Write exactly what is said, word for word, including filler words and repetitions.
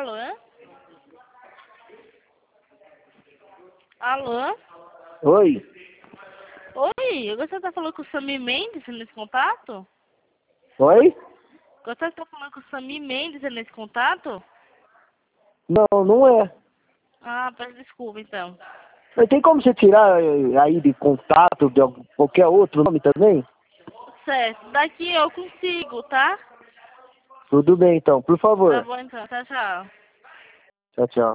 Alô? Alô? Oi? Oi, eu gostaria de estar falando com o Sami Mendes nesse contato? Oi? Gostaria de estar falando com o Sami Mendes nesse contato? Não, não é. Ah, peço desculpa então. Mas tem como você tirar eh, aí de contato de algum- qualquer outro nome também? Certo, daqui eu consigo, tá? Tudo bem então, por Tá favor. bom então, tchau, tchau. Tchau, tchau.